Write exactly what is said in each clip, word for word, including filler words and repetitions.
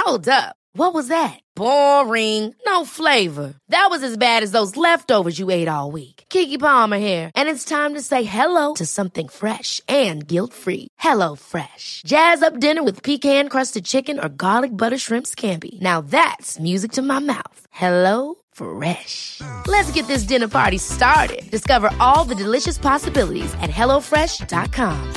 Hold up. What was that? Boring. No flavor. That was as bad as those leftovers you ate all week. Keke Palmer here, and it's time to say hello to something fresh and guilt-free. Hello Fresh. Jazz up dinner with pecan-crusted chicken or garlic butter shrimp scampi. Now that's music to my mouth. Hello Fresh. Let's get this dinner party started. Discover all the delicious possibilities at hello fresh dot com.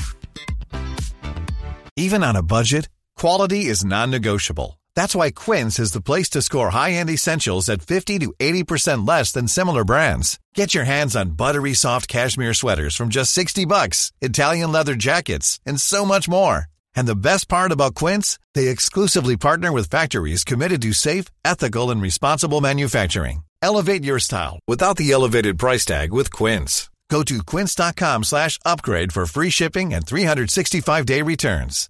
Even on a budget, quality is non-negotiable. That's why Quince is the place to score high-end essentials at fifty to eighty percent less than similar brands. Get your hands on buttery soft cashmere sweaters from just sixty bucks, Italian leather jackets, and so much more. And the best part about Quince, they exclusively partner with factories committed to safe, ethical, and responsible manufacturing. Elevate your style without the elevated price tag with Quince. Go to quince.com slash upgrade for free shipping and three sixty-five day returns.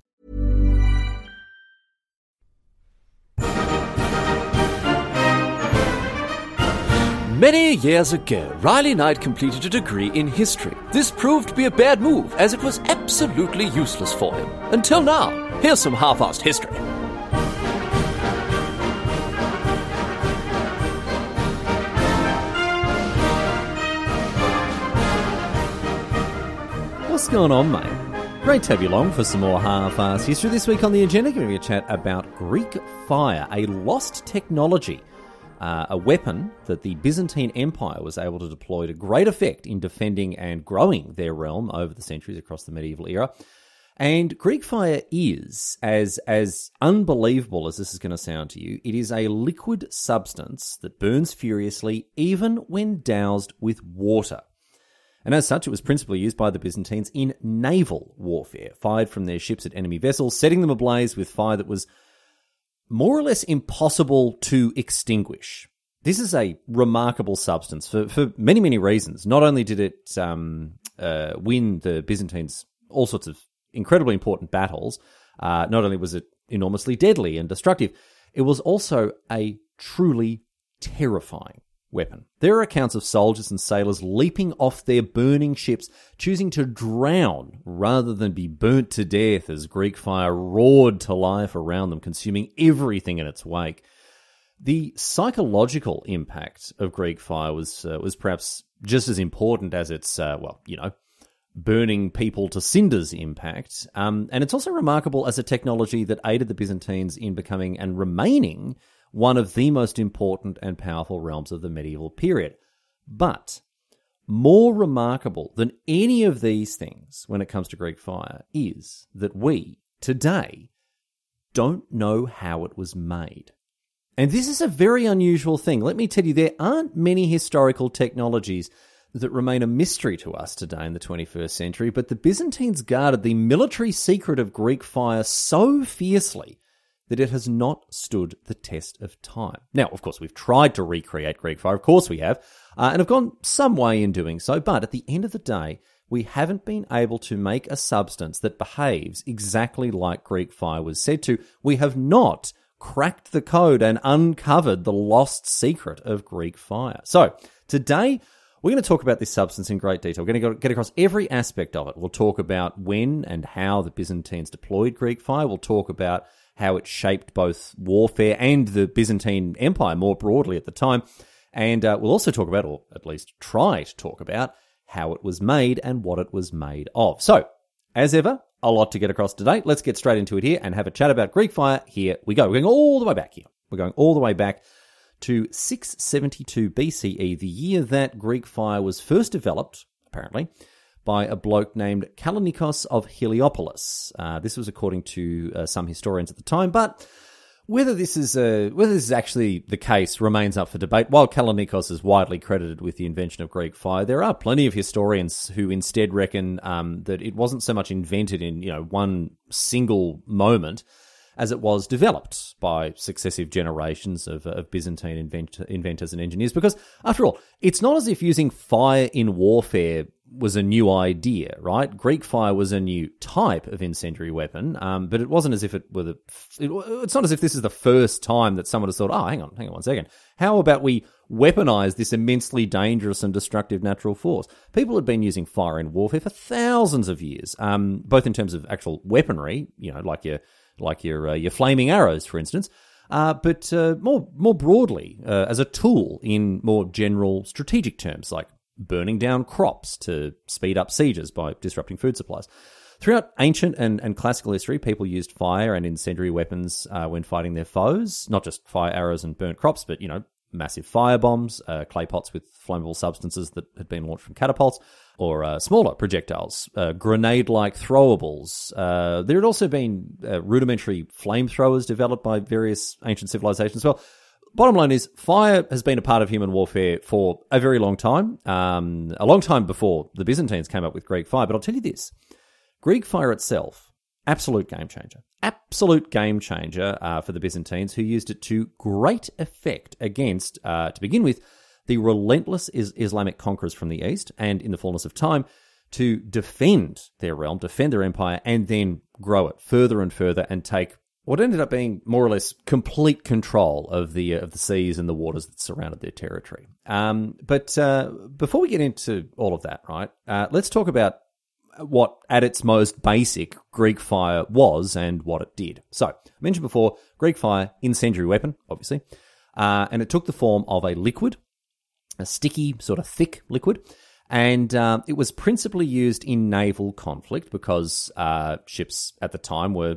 Many years ago, Riley Knight completed a degree in history. This proved to be a bad move, as it was absolutely useless for him. Until now. Here's some half-assed history. What's going on, mate? Great to have you along for some more half-assed history. This week on the agenda, going to be a chat about Greek fire, a lost technology. Uh, a weapon that the Byzantine Empire was able to deploy to great effect in defending and growing their realm over the centuries across the medieval era. And Greek fire is, as, as unbelievable as this is going to sound to you, it is a liquid substance that burns furiously even when doused with water. And as such, it was principally used by the Byzantines in naval warfare, fired from their ships at enemy vessels, setting them ablaze with fire that was more or less impossible to extinguish. This is a remarkable substance for, for many, many reasons. Not only did it um, uh, win the Byzantines all sorts of incredibly important battles, uh, not only was it enormously deadly and destructive, it was also a truly terrifying weapon. There are accounts of soldiers and sailors leaping off their burning ships, choosing to drown rather than be burnt to death as Greek fire roared to life around them, consuming everything in its wake. The psychological impact of Greek fire was uh, was perhaps just as important as its, uh, well, you know, burning people to cinders impact. Um, and it's also remarkable as a technology that aided the Byzantines in becoming and remaining one of the most important and powerful realms of the medieval period. But more remarkable than any of these things when it comes to Greek fire is that we, today, don't know how it was made. And this is a very unusual thing. Let me tell you, there aren't many historical technologies that remain a mystery to us today in the twenty-first century, but the Byzantines guarded the military secret of Greek fire so fiercely that it has not stood the test of time. Now, of course, we've tried to recreate Greek fire. Of course we have, uh, and have gone some way in doing so. But at the end of the day, we haven't been able to make a substance that behaves exactly like Greek fire was said to. We have not cracked the code and uncovered the lost secret of Greek fire. So today, we're going to talk about this substance in great detail. We're going to get across every aspect of it. We'll talk about when and how the Byzantines deployed Greek fire. We'll talk about how it shaped both warfare and the Byzantine Empire more broadly at the time. And uh, we'll also talk about, or at least try to talk about, how it was made and what it was made of. So, as ever, a lot to get across today. Let's get straight into it here and have a chat about Greek fire. Here we go. We're going all the way back here. We're going all the way back to six seventy-two B C E, the year that Greek fire was first developed, apparently, by a bloke named Kallinikos of Heliopolis. Uh, this was according to uh, some historians at the time, but whether this is uh, whether this is actually the case remains up for debate. While Kallinikos is widely credited with the invention of Greek fire, there are plenty of historians who instead reckon um, that it wasn't so much invented in you know one single moment as it was developed by successive generations of, of Byzantine invent- inventors and engineers. Because, after all, it's not as if using fire in warfare was a new idea, right? Greek fire was a new type of incendiary weapon, um, but it wasn't as if it were the... It, it's not as if this is the first time that someone has thought, oh, hang on, hang on one second. How about we weaponize this immensely dangerous and destructive natural force? People had been using fire in warfare for thousands of years, um, both in terms of actual weaponry, you know, like your like your uh, your flaming arrows, for instance, uh, but uh, more more broadly uh, as a tool in more general strategic terms, like burning down crops to speed up sieges by disrupting food supplies. Throughout ancient and, and classical history, people used fire and incendiary weapons uh, when fighting their foes, not just fire arrows and burnt crops, but, you know, massive fire bombs, uh, clay pots with flammable substances that had been launched from catapults, or uh, smaller projectiles, uh, grenade-like throwables. Uh, there had also been uh, rudimentary flamethrowers developed by various ancient civilizations as well. Bottom line is, fire has been a part of human warfare for a very long time, um, a long time before the Byzantines came up with Greek fire. But I'll tell you this, Greek fire itself, absolute game changer. Absolute game changer uh, for the Byzantines, who used it to great effect against, uh, to begin with, the relentless is- Islamic conquerors from the east, and in the fullness of time, to defend their realm, defend their empire, and then grow it further and further and take what ended up being more or less complete control of the uh, of the seas and the waters that surrounded their territory. Um, but uh, before we get into all of that, right, uh, let's talk about what, at its most basic, Greek fire was and what it did. So, I mentioned before, Greek fire, incendiary weapon, obviously, uh, and it took the form of a liquid, a sticky, sort of thick liquid, and uh, it was principally used in naval conflict because uh, ships at the time were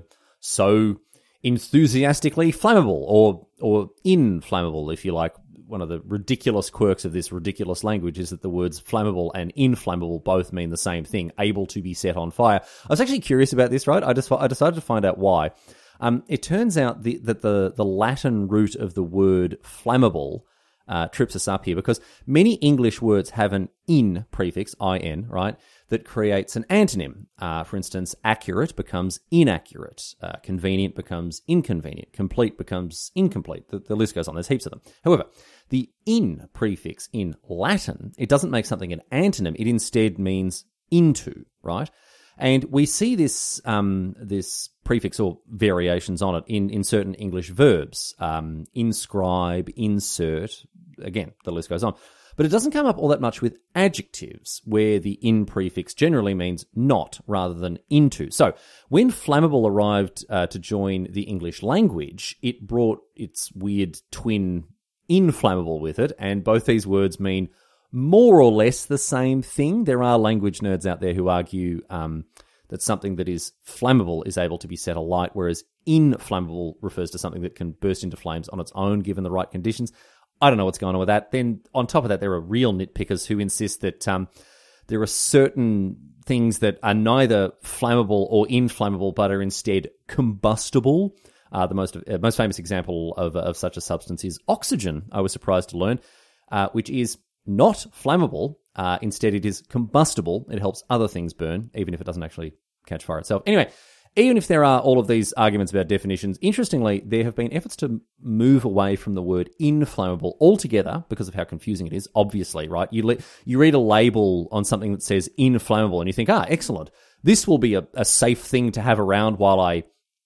so enthusiastically flammable, or or inflammable, if you like. One of the ridiculous quirks of this ridiculous language is that the words flammable and inflammable both mean the same thing, able to be set on fire. I was actually curious about this, right? I just I decided to find out why. Um, it turns out the, that the, the Latin root of the word flammable uh, trips us up here, because many English words have an in prefix, in, right, that creates an antonym. Uh, for instance, accurate becomes inaccurate. Uh, convenient becomes inconvenient. Complete becomes incomplete. The, the list goes on. There's heaps of them. However, the in prefix in Latin, it doesn't make something an antonym. It instead means into, right? And we see this um, this prefix or variations on it in, in certain English verbs. Um, inscribe, insert. Again, the list goes on. But it doesn't come up all that much with adjectives, where the in prefix generally means not rather than into. So when flammable arrived uh, to join the English language, it brought its weird twin inflammable with it, and both these words mean more or less the same thing. There are language nerds out there who argue um, that something that is flammable is able to be set alight, whereas inflammable refers to something that can burst into flames on its own given the right conditions. I don't know what's going on with that. Then on top of that, there are real nitpickers who insist that um, there are certain things that are neither flammable or inflammable, but are instead combustible. Uh, the most uh, most famous example of, of such a substance is oxygen, I was surprised to learn, uh, which is not flammable. Uh, instead, it is combustible. It helps other things burn, even if it doesn't actually catch fire itself. Anyway, even if there are all of these arguments about definitions, interestingly, there have been efforts to move away from the word inflammable altogether because of how confusing it is, obviously, right? You le- you read a label on something that says inflammable and you think, ah, excellent. This will be a, a safe thing to have around while I,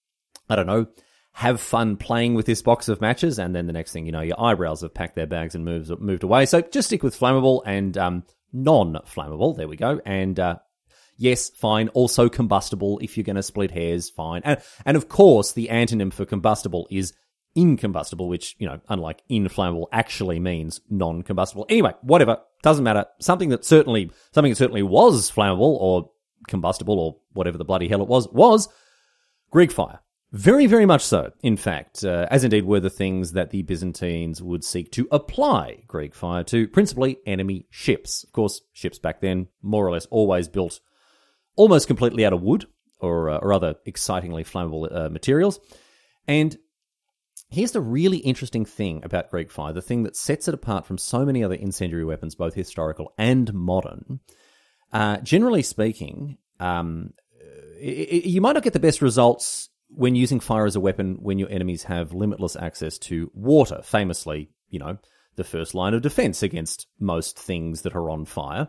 I don't know, have fun playing with this box of matches. And then the next thing you know, your eyebrows have packed their bags and moved, moved away. So just stick with flammable and um, non-flammable. There we go. And uh yes, fine. Also combustible if you're going to split hairs, fine. And, and of course, the antonym for combustible is incombustible, which, you know, unlike inflammable, actually means non-combustible. Anyway, whatever. Doesn't matter. Something that certainly, something that certainly was flammable or combustible or whatever the bloody hell it was, was Greek fire. Very, very much so, in fact, uh, as indeed were the things that the Byzantines would seek to apply Greek fire to, principally enemy ships. Of course, ships back then, more or less always built almost completely out of wood or, uh, or other excitingly flammable uh, materials. And here's the really interesting thing about Greek fire, the thing that sets it apart from so many other incendiary weapons, both historical and modern. Uh, generally speaking, um, it, it, you might not get the best results when using fire as a weapon when your enemies have limitless access to water. Famously, you know, the first line of defense against most things that are on fire.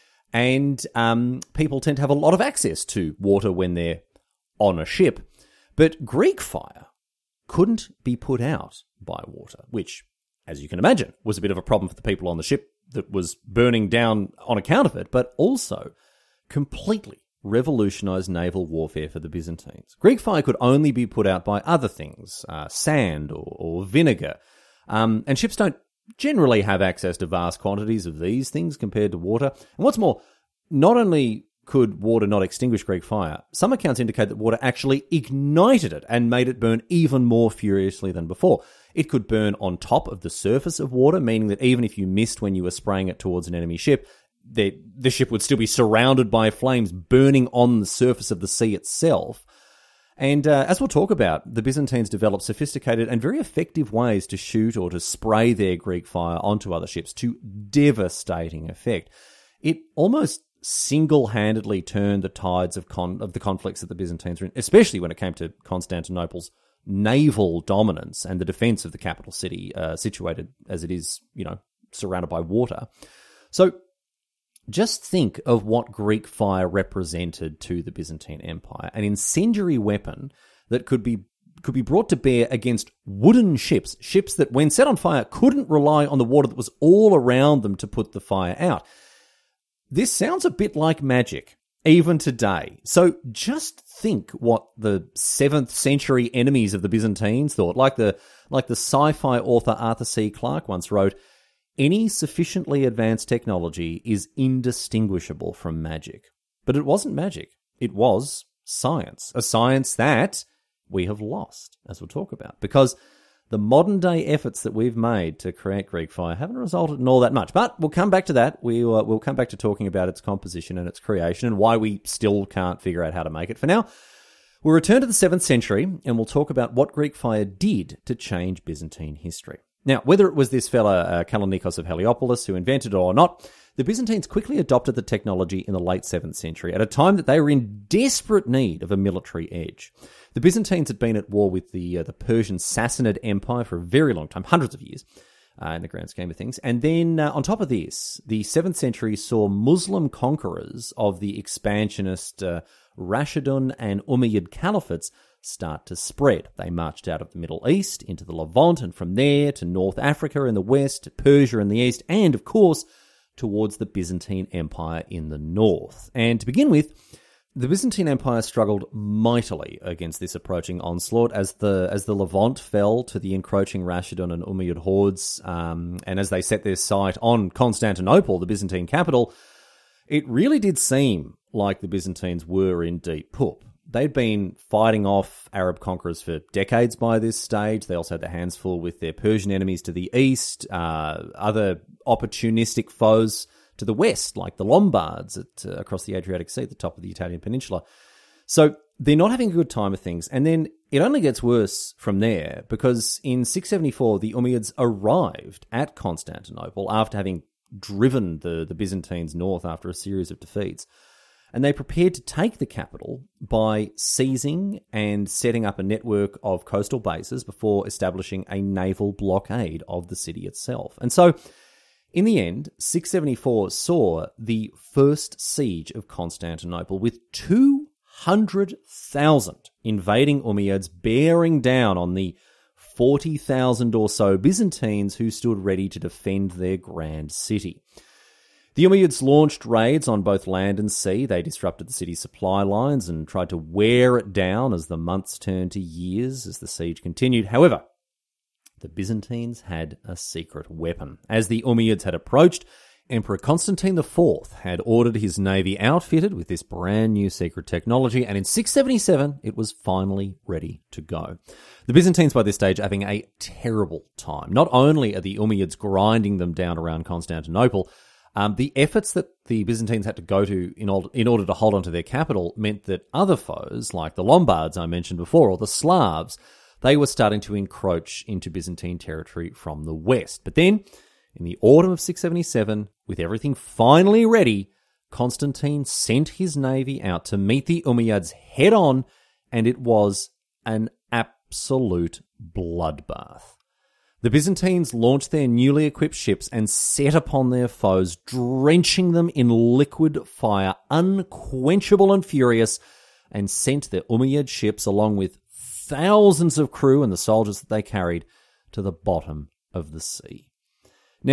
And um, people tend to have a lot of access to water when they're on a ship. But Greek fire couldn't be put out by water, which, as you can imagine, was a bit of a problem for the people on the ship that was burning down on account of it, but also completely revolutionised naval warfare for the Byzantines. Greek fire could only be put out by other things, uh, sand or, or vinegar, um, and ships don't generally have access to vast quantities of these things compared to water. And what's more, not only could water not extinguish Greek fire, some accounts indicate that water actually ignited it and made it burn even more furiously than before. It could burn on top of the surface of water, meaning that even if you missed when you were spraying it towards an enemy ship, the, the ship would still be surrounded by flames burning on the surface of the sea itself. And uh, as we'll talk about, the Byzantines developed sophisticated and very effective ways to shoot or to spray their Greek fire onto other ships to devastating effect. It almost single-handedly turned the tides of, con- of the conflicts that the Byzantines were in, especially when it came to Constantinople's naval dominance and the defense of the capital city, uh, situated as it is, you know, surrounded by water. So just think of what Greek fire represented to the Byzantine Empire, an incendiary weapon that could be could be brought to bear against wooden ships, ships that, when set on fire, couldn't rely on the water that was all around them to put the fire out. This sounds a bit like magic, even today. So just think what the seventh century enemies of the Byzantines thought. Like the like the sci-fi author Arthur C. Clarke once wrote, "Any sufficiently advanced technology is indistinguishable from magic." But it wasn't magic. It was science. A science that we have lost, as we'll talk about. Because the modern-day efforts that we've made to create Greek fire haven't resulted in all that much. But we'll come back to that. We'll, uh, we'll come back to talking about its composition and its creation and why we still can't figure out how to make it. For now, we'll return to the seventh century and we'll talk about what Greek fire did to change Byzantine history. Now, whether it was this fella uh, Kallinikos of Heliopolis who invented it or not, the Byzantines quickly adopted the technology in the late seventh century at a time that they were in desperate need of a military edge. The Byzantines had been at war with the uh, the Persian Sassanid Empire for a very long time, hundreds of years, uh, in the grand scheme of things. And then uh, on top of this, the seventh century saw Muslim conquerors of the expansionist uh, Rashidun and Umayyad caliphates start to spread. They marched out of the Middle East into the Levant, and from there to North Africa in the west, Persia in the east, and of course towards the Byzantine Empire in the north. And to begin with, the Byzantine Empire struggled mightily against this approaching onslaught as the as the Levant fell to the encroaching Rashidun and Umayyad hordes, um, and as they set their sight on Constantinople, the Byzantine capital. It really did seem like the Byzantines were in deep poop. They'd been fighting off Arab conquerors for decades by this stage. They also had their hands full with their Persian enemies to the east, uh, other opportunistic foes to the west, like the Lombards at, uh, across the Adriatic Sea, at the top of the Italian peninsula. So they're not having a good time of things. And then it only gets worse from there, because in six seventy-four, the Umayyads arrived at Constantinople after having driven the, the Byzantines north after a series of defeats. And they prepared to take the capital by seizing and setting up a network of coastal bases before establishing a naval blockade of the city itself. And so, in the end, six seventy-four saw the first siege of Constantinople with two hundred thousand invading Umayyads bearing down on the forty thousand or so Byzantines who stood ready to defend their grand city. The Umayyads launched raids on both land and sea. They disrupted the city's supply lines and tried to wear it down as the months turned to years as the siege continued. However, the Byzantines had a secret weapon. As the Umayyads had approached, Emperor Constantine the Fourth had ordered his navy outfitted with this brand new secret technology, and in six seventy-seven, it was finally ready to go. The Byzantines by this stage are having a terrible time. Not only are the Umayyads grinding them down around Constantinople, Um, the efforts that the Byzantines had to go to in order, in order to hold on to their capital meant that other foes, like the Lombards I mentioned before, or the Slavs, they were starting to encroach into Byzantine territory from the west. But then, in the autumn of six seventy-seven, with everything finally ready, Constantine sent his navy out to meet the Umayyads head-on, and it was an absolute bloodbath. The Byzantines launched their newly equipped ships and set upon their foes, drenching them in liquid fire, unquenchable and furious, and sent their Umayyad ships, along with thousands of crew and the soldiers that they carried, to the bottom of the sea. Now,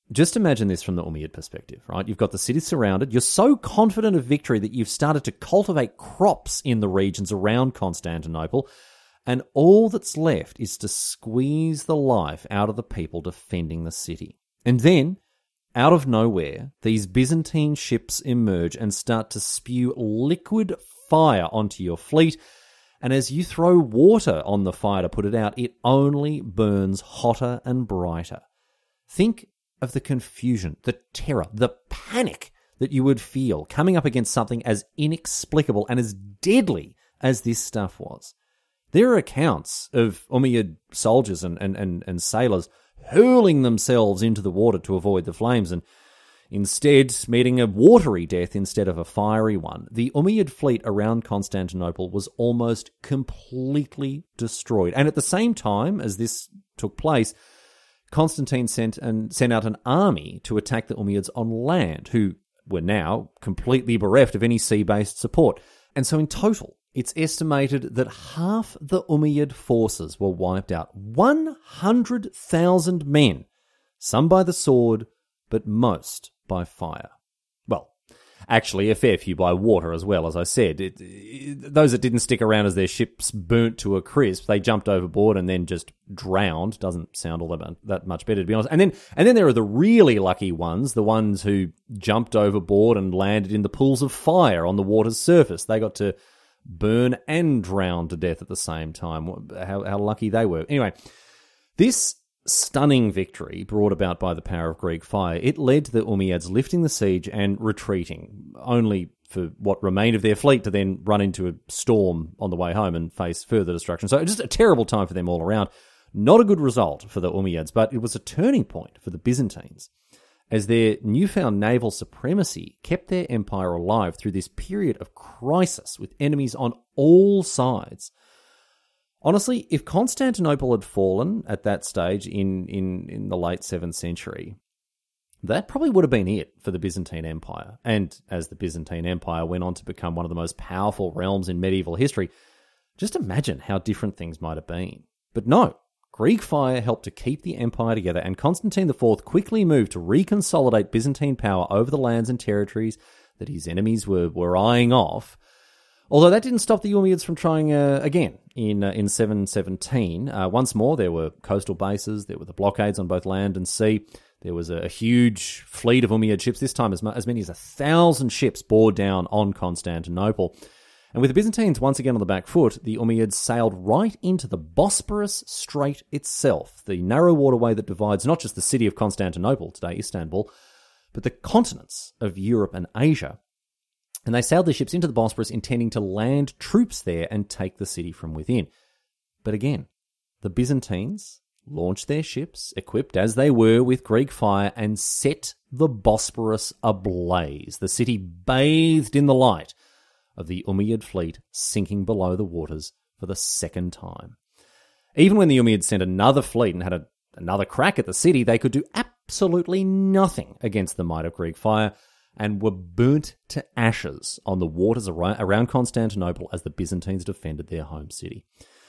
just imagine this from the Umayyad perspective, right? You've got the city surrounded. You're so confident of victory that you've started to cultivate crops in the regions around Constantinople, and all that's left is to squeeze the life out of the people defending the city. And then, out of nowhere, these Byzantine ships emerge and start to spew liquid fire onto your fleet, and as you throw water on the fire to put it out, it only burns hotter and brighter. Think of the confusion, the terror, the panic that you would feel coming up against something as inexplicable and as deadly as this stuff was. There are accounts of Umayyad soldiers and, and, and, and sailors hurling themselves into the water to avoid the flames and instead meeting a watery death instead of a fiery one. The Umayyad fleet around Constantinople was almost completely destroyed. And at the same time as this took place, Constantine sent and sent out an army to attack the Umayyads on land, who were now completely bereft of any sea-based support. And so in total, it's estimated that half the Umayyad forces were wiped out. one hundred thousand men, some by the sword, but most by fire. Well, actually, a fair few by water as well, as I said. It, it, those that didn't stick around as their ships burnt to a crisp, they jumped overboard and then just drowned. Doesn't sound all that, that much better, to be honest. And then, and then there are the really lucky ones, the ones who jumped overboard and landed in the pools of fire on the water's surface. They got to burn and drown to death at the same time. How, how lucky they were. Anyway, this stunning victory brought about by the power of Greek fire, it led to the Umayyads lifting the siege and retreating, only for what remained of their fleet to then run into a storm on the way home and face further destruction. So just a terrible time for them all around. Not a good result for the Umayyads, but it was a turning point for the Byzantines, as their newfound naval supremacy kept their empire alive through this period of crisis with enemies on all sides. Honestly, if Constantinople had fallen at that stage in, in, in the late seventh century, that probably would have been it for the Byzantine Empire. And as the Byzantine Empire went on to become one of the most powerful realms in medieval history, just imagine how different things might have been. But no, Greek fire helped to keep the empire together, and Constantine the Fourth quickly moved to reconsolidate Byzantine power over the lands and territories that his enemies were, were eyeing off. Although that didn't stop the Umayyads from trying uh, again in uh, in seven seventeen. Uh, once more, there were coastal bases, there were the blockades on both land and sea. There was a, a huge fleet of Umayyad ships, this time as, mu- as many as a thousand ships bore down on Constantinople. And with the Byzantines once again on the back foot, the Umayyads sailed right into the Bosporus Strait itself, the narrow waterway that divides not just the city of Constantinople, today Istanbul, but the continents of Europe and Asia. And they sailed their ships into the Bosporus, intending to land troops there and take the city from within. But again, the Byzantines launched their ships, equipped as they were with Greek fire, and set the Bosporus ablaze. The city bathed in the light of the Umayyad fleet sinking below the waters for the second time. Even when the Umayyads sent another fleet and had a, another crack at the city, they could do absolutely nothing against the might of Greek fire, and were burnt to ashes on the waters around Constantinople as the Byzantines defended their home city.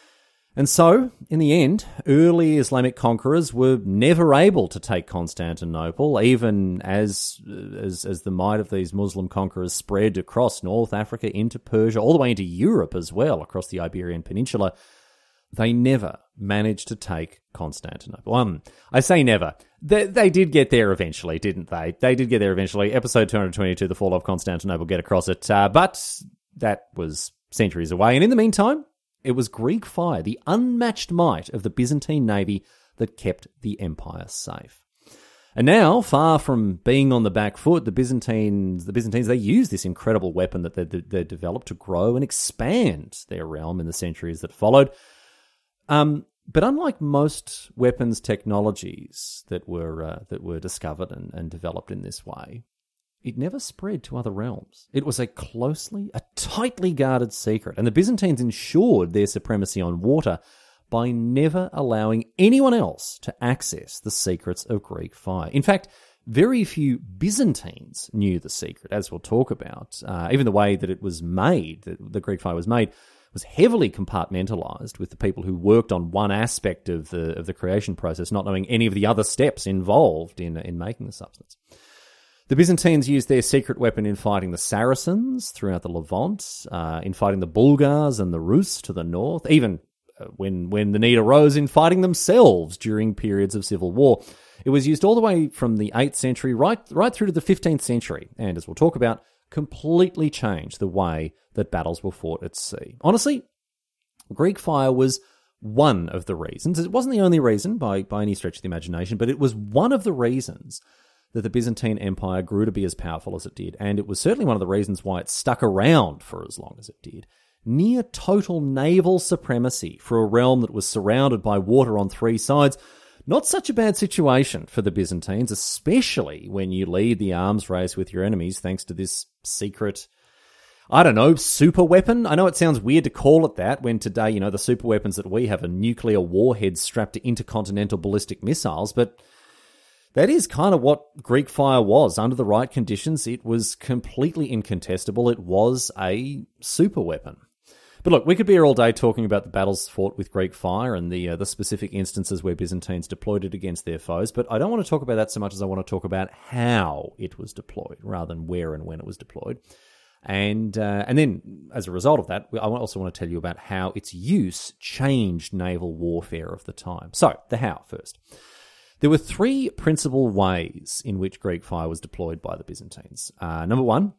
And so, in the end, early Islamic conquerors were never able to take Constantinople, even as, as, as the might of these Muslim conquerors spread across North Africa into Persia, all the way into Europe as well, across the Iberian Peninsula. They never managed to take Constantinople. Um, I say never. They, they did get there eventually, didn't they? They did get there eventually. Episode two hundred twenty-two, The Fall of Constantinople, get across it. Uh, but that was centuries away. And in the meantime, it was Greek fire, the unmatched might of the Byzantine navy, that kept the empire safe. And now, far from being on the back foot, the Byzantines, the Byzantines, they used this incredible weapon that they, they developed to grow and expand their realm in the centuries that followed. Um, but unlike most weapons technologies that were uh, that were discovered and, and developed in this way, it never spread to other realms. It was a closely, a tightly guarded secret, and the Byzantines ensured their supremacy on water by never allowing anyone else to access the secrets of Greek fire. In fact, very few Byzantines knew the secret, as we'll talk about. Uh, even the way that it was made, that the Greek fire was made, was heavily compartmentalized, with the people who worked on one aspect of the of the creation process not knowing any of the other steps involved in in making the substance. The Byzantines used their secret weapon in fighting the Saracens throughout the Levant, uh, in fighting the Bulgars and the Rus to the north, even when when the need arose in fighting themselves during periods of civil war. It was used all the way from the eighth century right right through to the fifteenth century, and as we'll talk about, completely changed the way that battles were fought at sea. Honestly, Greek fire was one of the reasons. It wasn't the only reason by, by any stretch of the imagination, but it was one of the reasons that the Byzantine Empire grew to be as powerful as it did, and it was certainly one of the reasons why it stuck around for as long as it did. Near total naval supremacy for a realm that was surrounded by water on three sides. Not such a bad situation for the Byzantines, especially when you lead the arms race with your enemies thanks to this secret, I don't know, super weapon? I know it sounds weird to call it that when today, you know, the super weapons that we have are nuclear warheads strapped to intercontinental ballistic missiles, but that is kind of what Greek fire was. Under the right conditions, it was completely incontestable. It was a super weapon. But look, we could be here all day talking about the battles fought with Greek fire and the uh, the specific instances where Byzantines deployed it against their foes, but I don't want to talk about that so much as I want to talk about how it was deployed, rather than where and when it was deployed. And uh, and then, as a result of that, I also want to tell you about how its use changed naval warfare of the time. So, the how first. There were three principal ways in which Greek fire was deployed by the Byzantines. Uh, number one,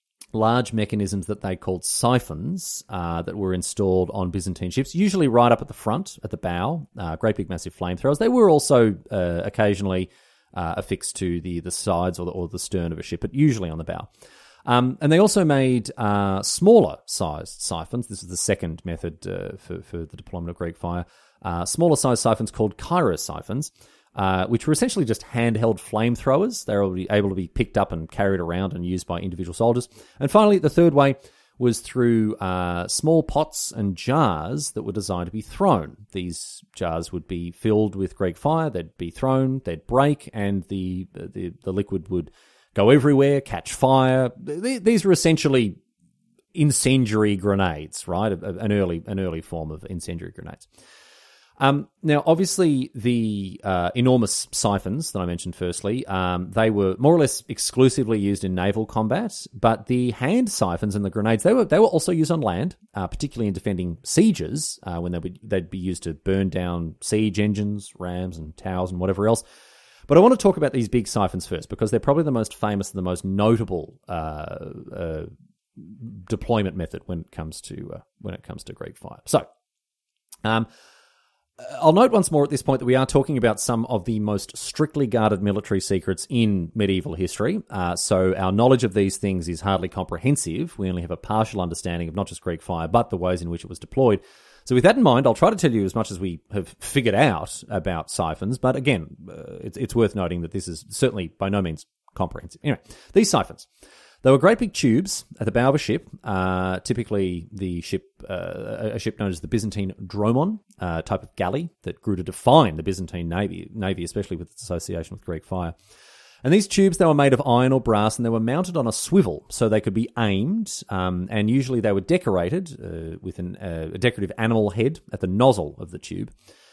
large mechanisms that they called siphons uh, that were installed on Byzantine ships, usually right up at the front, at the bow, uh, great big massive flamethrowers. They were also uh, occasionally uh, affixed to the, the sides or the, or the stern of a ship, but usually on the bow. Um, and they also made uh, smaller sized siphons. This is the second method uh, for, for the deployment of Greek fire. Uh, smaller sized siphons called Kairos siphons. Uh, which were essentially just handheld flamethrowers. They were able to be picked up and carried around and used by individual soldiers. And finally, the third way was through uh, small pots and jars that were designed to be thrown. These jars would be filled with Greek fire, they'd be thrown, they'd break, and the the, the liquid would go everywhere, catch fire. These were essentially incendiary grenades, right? An early an early form of incendiary grenades. Um, now, obviously, the uh, enormous siphons that I mentioned firstly, um, they were more or less exclusively used in naval combat, but the hand siphons and the grenades, they were they were also used on land, uh, particularly in defending sieges, uh, when they would, they'd be used to burn down siege engines, rams and towers and whatever else. But I want to talk about these big siphons first, because they're probably the most famous and the most notable uh, uh, deployment method when it comes to uh, when it comes to Greek fire. So, um. I'll note once more at this point that we are talking about some of the most strictly guarded military secrets in medieval history. Uh, so our knowledge of these things is hardly comprehensive. We only have a partial understanding of not just Greek fire, but the ways in which it was deployed. So with that in mind, I'll try to tell you as much as we have figured out about siphons. But again, uh, it's, it's worth noting that this is certainly by no means comprehensive. Anyway, these siphons. They were great big tubes at the bow of a ship, uh, typically the ship, uh, a ship known as the Byzantine dromon, uh, type of galley that grew to define the Byzantine navy, navy, especially with its association with Greek fire. And these tubes, they were made of iron or brass, and they were mounted on a swivel so they could be aimed, um, and usually they were decorated uh, with an, uh, a decorative animal head at the nozzle of the tube.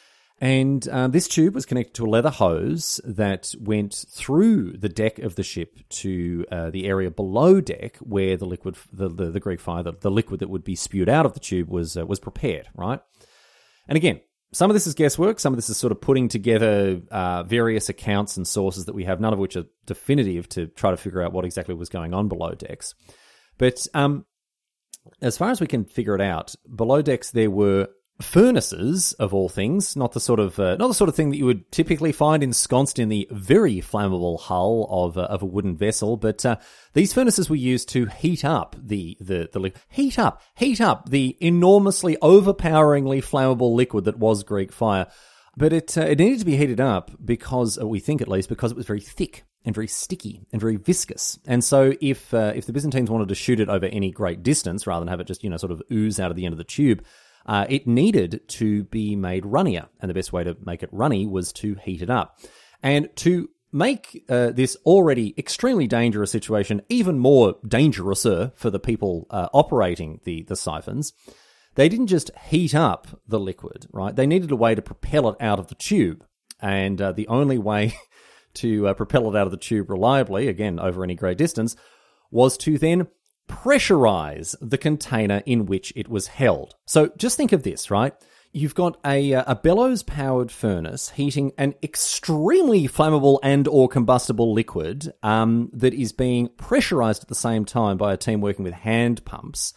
And um, this tube was connected to a leather hose that went through the deck of the ship to uh, the area below deck where the liquid, the, the, the Greek fire, the, the liquid that would be spewed out of the tube was uh, was prepared, right? And again, some of this is guesswork. Some of this is sort of putting together uh, various accounts and sources that we have, none of which are definitive, to try to figure out what exactly was going on below decks. But um, as far as we can figure it out, below decks there were furnaces, of all things, not the sort of uh, not the sort of thing that you would typically find ensconced in the very flammable hull of uh, of a wooden vessel. But uh, these furnaces were used to heat up the the the li- heat up heat up the enormously overpoweringly flammable liquid that was Greek fire. But it uh, it needed to be heated up because uh, we think at least because it was very thick and very sticky and very viscous. And so if uh, if the Byzantines wanted to shoot it over any great distance rather than have it just, you know, sort of ooze out of the end of the tube, Uh, it needed to be made runnier, and the best way to make it runny was to heat it up. And to make uh, this already extremely dangerous situation even more dangerous-er for the people uh, operating the, the siphons, they didn't just heat up the liquid, right? They needed a way to propel it out of the tube. And uh, the only way to uh, propel it out of the tube reliably, again, over any great distance, was to then pressurize the container in which it was held. So just think of this, right? You've got a, a bellows-powered furnace heating an extremely flammable and or combustible liquid um, that is being pressurized at the same time by a team working with hand pumps.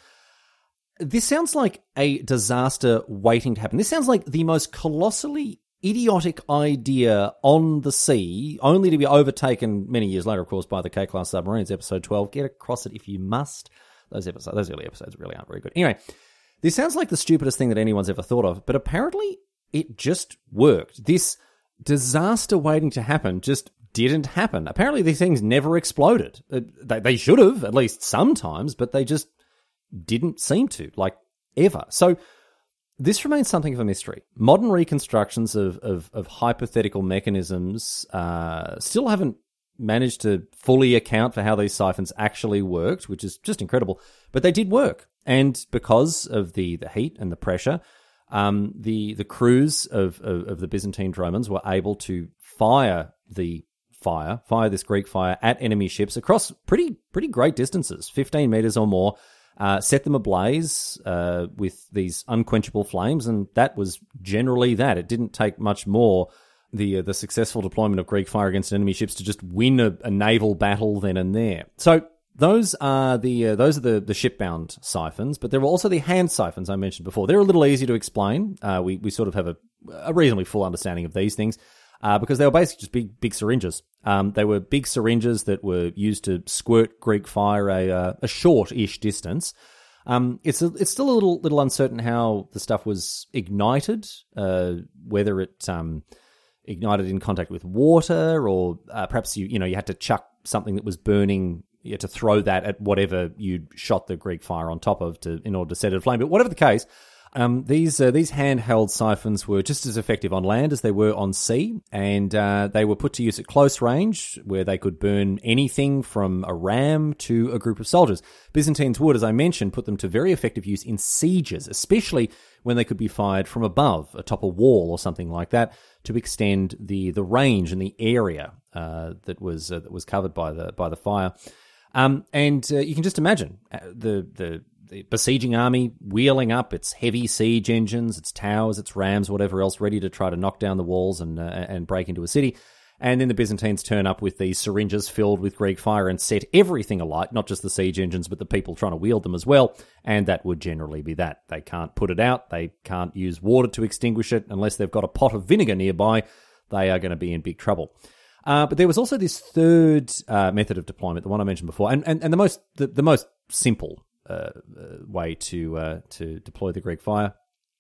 This sounds like a disaster waiting to happen. This sounds like the most colossally idiotic idea on the sea, only to be overtaken many years later, of course, by the K-class submarines, episode twelve. Get across it if you must. Those episodes, those early episodes really aren't very good. Anyway, this sounds like the stupidest thing that anyone's ever thought of, but apparently it just worked. This disaster waiting to happen just didn't happen. Apparently these things never exploded. They, they should have, at least sometimes, but they just didn't seem to, like, ever. So this remains something of a mystery. Modern reconstructions of, of, of hypothetical mechanisms uh, still haven't managed to fully account for how these siphons actually worked, which is just incredible. But they did work. And because of the, the heat and the pressure, um, the the crews of, of, of the Byzantine dromons were able to fire the fire, fire this Greek fire at enemy ships across pretty pretty great distances, fifteen meters or more, Uh, set them ablaze uh, with these unquenchable flames, and that was generally that. It didn't take much more, the uh, the successful deployment of Greek fire against enemy ships, to just win a, a naval battle then and there. So those are the uh, those are the, the shipbound siphons, but there were also the hand siphons I mentioned before. They're a little easier to explain. Uh, we we sort of have a, a reasonably full understanding of these things. Uh, because they were basically just big, big syringes. Um, they were big syringes that were used to squirt Greek fire a uh, a short-ish distance. Um, it's a, it's still a little little uncertain how the stuff was ignited, uh, whether it um, ignited in contact with water, or uh, perhaps you you know you had to chuck something that was burning. You had to throw that at whatever you shot the Greek fire on top of to in order to set it aflame. But whatever the case. Um, these uh, these handheld siphons were just as effective on land as they were on sea, and uh, they were put to use at close range, where they could burn anything from a ram to a group of soldiers. Byzantines would, as I mentioned, put them to very effective use in sieges, especially when they could be fired from above, atop a wall or something like that, to extend the, the range and the area uh, that was uh, that was covered by the by the fire. Um, and uh, you can just imagine uh, the the the besieging army wheeling up its heavy siege engines, its towers, its rams, whatever else, ready to try to knock down the walls and uh, and break into a city. And then the Byzantines turn up with these syringes filled with Greek fire and set everything alight, not just the siege engines, but the people trying to wield them as well. And that would generally be that. They can't put it out. They can't use water to extinguish it unless they've got a pot of vinegar nearby. They are going to be in big trouble. Uh, but there was also this third uh, method of deployment, the one I mentioned before, and and, and the most the, the most simple uh, way to uh, to deploy the Greek fire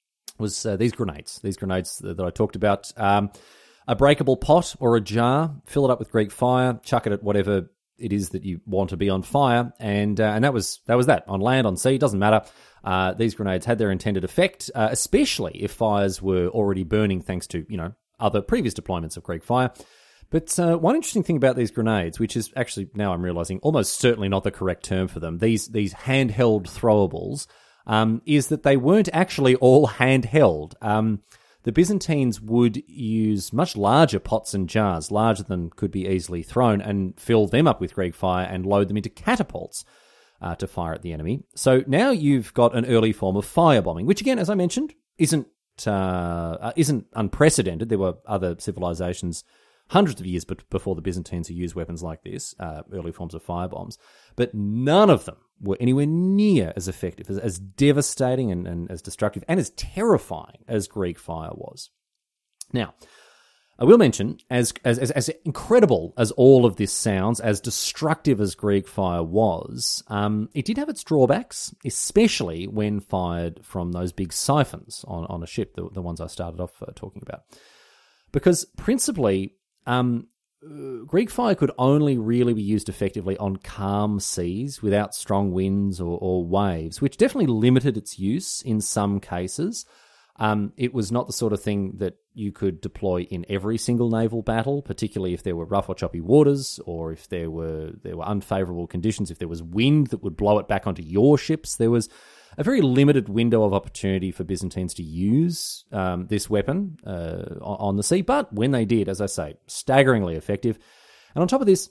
was uh, these grenades. These grenades that I talked about. Um, a breakable pot or a jar, fill it up with Greek fire, chuck it at whatever it is that you want to be on fire, and uh, and that was that was that. On land, on sea, doesn't matter. Uh, these grenades had their intended effect, uh, especially if fires were already burning thanks to, you know, other previous deployments of Greek fire. But uh, one interesting thing about these grenades, which is actually, now I'm realizing, almost certainly not the correct term for them, these these handheld throwables, um, is that they weren't actually all handheld. Um, the Byzantines would use much larger pots and jars, larger than could be easily thrown, and fill them up with Greek fire and load them into catapults uh, to fire at the enemy. So now you've got an early form of firebombing, which again, as I mentioned, isn't uh, isn't unprecedented. There were other civilizations hundreds of years before the Byzantines who used weapons like this, uh, early forms of firebombs, but none of them were anywhere near as effective, as, as devastating and, and as destructive and as terrifying as Greek fire was. Now, I will mention, as, as as as incredible as all of this sounds, as destructive as Greek fire was, um, it did have its drawbacks, especially when fired from those big siphons on, on a ship, the, the ones I started off uh, talking about. Because principally, Um, uh, Greek fire could only really be used effectively on calm seas without strong winds or, or waves, which definitely limited its use in some cases. Um, it was not the sort of thing that you could deploy in every single naval battle, particularly if there were rough or choppy waters, or if there were there were unfavourable conditions, if there was wind that would blow it back onto your ships. There was a very limited window of opportunity for Byzantines to use um, this weapon uh, on the sea, but when they did, as I say, staggeringly effective. And on top of this,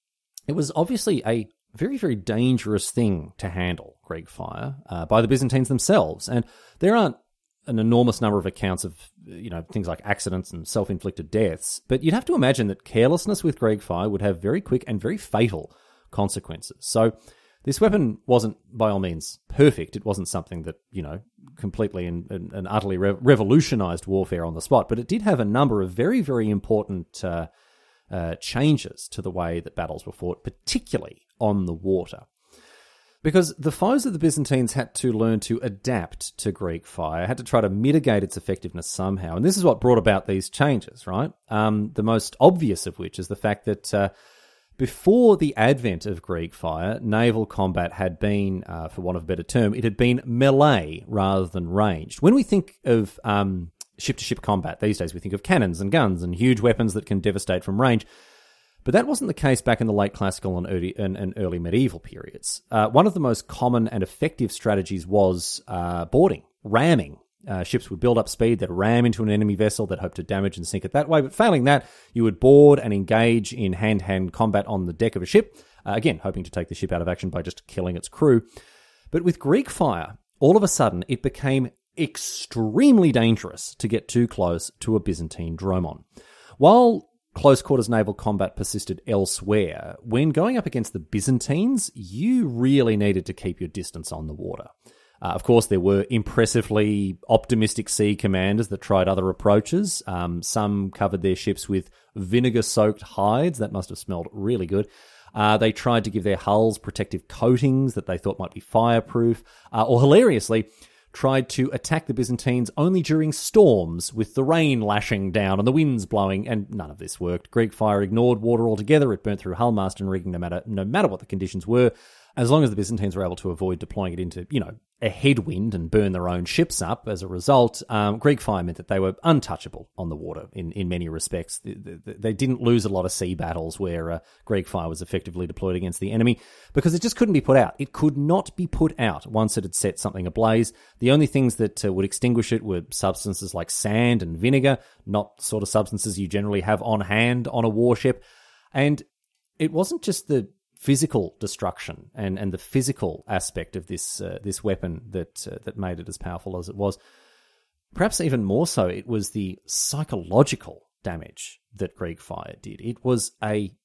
it was obviously a very, very dangerous thing to handle, Greek fire, uh, by the Byzantines themselves. And there aren't an enormous number of accounts of, you know, things like accidents and self-inflicted deaths, but you'd have to imagine that carelessness with Greek fire would have very quick and very fatal consequences. So this weapon wasn't, by all means, perfect. It wasn't something that, you know, completely and, and, and utterly re- revolutionized warfare on the spot, but it did have a number of very, very important uh, uh, changes to the way that battles were fought, particularly on the water. Because the foes of the Byzantines had to learn to adapt to Greek fire, had to try to mitigate its effectiveness somehow. And this is what brought about these changes, right? Um, the most obvious of which is the fact that uh, before the advent of Greek fire, naval combat had been, uh, for want of a better term, it had been melee rather than ranged. When we think of um, ship-to-ship combat these days, we think of cannons and guns and huge weapons that can devastate from range. But that wasn't the case back in the late classical and early, and, and early medieval periods. Uh, one of the most common and effective strategies was uh, boarding, ramming. Uh, ships would build up speed, they'd ram into an enemy vessel, they'd hope to damage and sink it that way. But failing that, you would board and engage in hand-to-hand combat on the deck of a ship, uh, again, hoping to take the ship out of action by just killing its crew. But with Greek fire, all of a sudden, it became extremely dangerous to get too close to a Byzantine dromon. While close-quarters naval combat persisted elsewhere, when going up against the Byzantines, you really needed to keep your distance on the water. Uh, of course, there were impressively optimistic sea commanders that tried other approaches. Um, some covered their ships with vinegar-soaked hides. That must have smelled really good. Uh, they tried to give their hulls protective coatings that they thought might be fireproof. Uh, or hilariously, tried to attack the Byzantines only during storms, with the rain lashing down and the winds blowing, and none of this worked. Greek fire ignored water altogether. It burnt through hull, mast, and rigging no matter no matter what the conditions were, as long as the Byzantines were able to avoid deploying it into, you know, a headwind and burn their own ships up. As a result, um, Greek fire meant that they were untouchable on the water in, in many respects. They, they, they didn't lose a lot of sea battles where uh, Greek fire was effectively deployed against the enemy, because it just couldn't be put out. It could not be put out once it had set something ablaze. The only things that uh, would extinguish it were substances like sand and vinegar, not sort of substances you generally have on hand on a warship. And it wasn't just the physical destruction and, and the physical aspect of this uh, this weapon that uh, that made it as powerful as it was. Perhaps even more so, it was the psychological damage that Greek fire did. It was a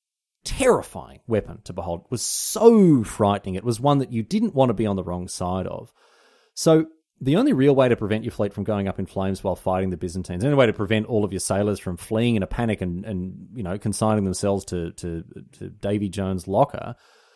terrifying weapon to behold. It was so frightening. It was one that you didn't want to be on the wrong side of. So the only real way to prevent your fleet from going up in flames while fighting the Byzantines, the only way to prevent all of your sailors from fleeing in a panic and, and you know, consigning themselves to, to, to Davy Jones' locker,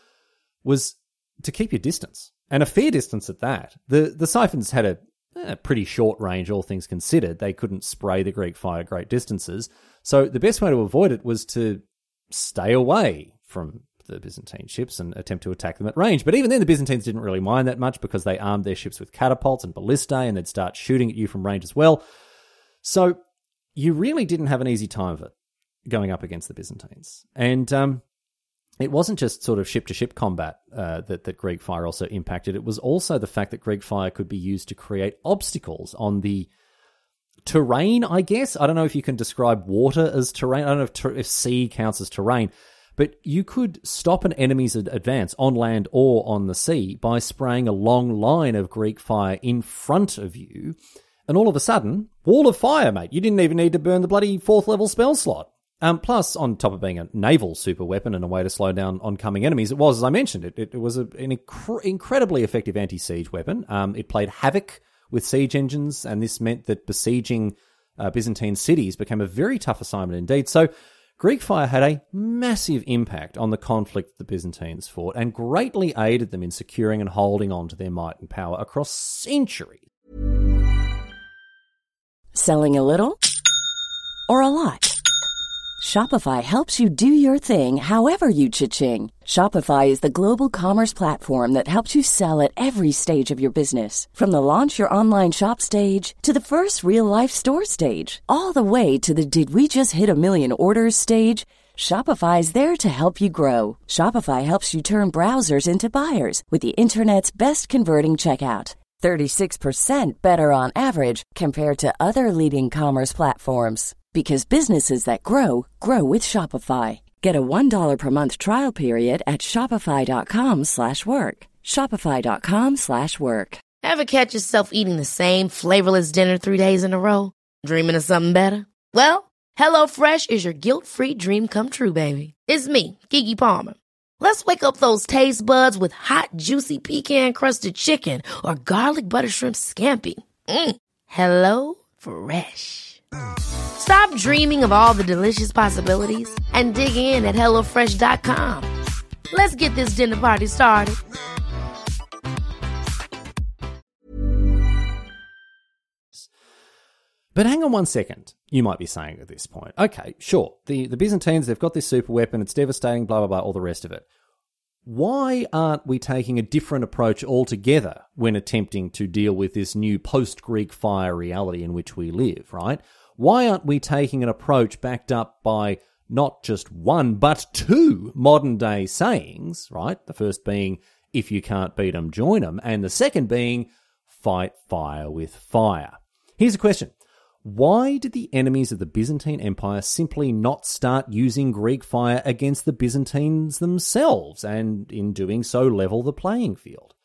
was to keep your distance. And a fair distance at that. The the Siphons had a, a pretty short range, all things considered. They couldn't spray the Greek fire at great distances. So the best way to avoid it was to stay away from the Byzantine ships and attempt to attack them at range. But even then, the Byzantines didn't really mind that much, because they armed their ships with catapults and ballistae, and they'd start shooting at you from range as well. So you really didn't have an easy time of it going up against the Byzantines. And um, it wasn't just sort of ship-to-ship combat uh, that, that Greek fire also impacted. It was also the fact that Greek fire could be used to create obstacles on the terrain, I guess. I don't know if you can describe water as terrain. I don't know if, ter- if sea counts as terrain. But you could stop an enemy's advance on land or on the sea by spraying a long line of Greek fire in front of you, and all of a sudden, wall of fire, mate. You didn't even need to burn the bloody fourth level spell slot. Um, plus, on top of being a naval super weapon and a way to slow down oncoming enemies, it was, as I mentioned, it, it, it was a, an inc- incredibly effective anti-siege weapon. Um, it played havoc with siege engines, and this meant that besieging uh, Byzantine cities became a very tough assignment indeed. So Greek fire had a massive impact on the conflict the Byzantines fought, and greatly aided them in securing and holding on to their might and power across centuries. Selling a little or a lot? Shopify helps you do your thing however you cha-ching. Shopify is the global commerce platform that helps you sell at every stage of your business. From the launch your online shop stage to the first real-life store stage, all the way to the did we just hit a million orders stage. Shopify is there to help you grow. Shopify helps you turn browsers into buyers with the internet's best converting checkout. thirty-six percent better on average compared to other leading commerce platforms. Because businesses that grow, grow with Shopify. Get a one dollar per month trial period at shopify.com slash work. Shopify.com slash work. Ever catch yourself eating the same flavorless dinner three days in a row? Dreaming of something better? Well, HelloFresh is your guilt-free dream come true, baby. It's me, Keke Palmer. Let's wake up those taste buds with hot, juicy pecan-crusted chicken or garlic butter shrimp scampi. Mm. Hello Fresh. Stop dreaming of all the delicious possibilities and dig in at hello fresh dot com. Let's get this dinner party started. But hang on one second, you might be saying at this point. Okay, sure, the, the Byzantines, they've got this super weapon, it's devastating, blah, blah, blah, all the rest of it. Why aren't we taking a different approach altogether when attempting to deal with this new post-Greek fire reality in which we live, right? Why aren't we taking an approach backed up by not just one, but two modern-day sayings, right? The first being, if you can't beat them, join them, and the second being, fight fire with fire. Here's a question. Why did the enemies of the Byzantine Empire simply not start using Greek fire against the Byzantines themselves, and in doing so level the playing field?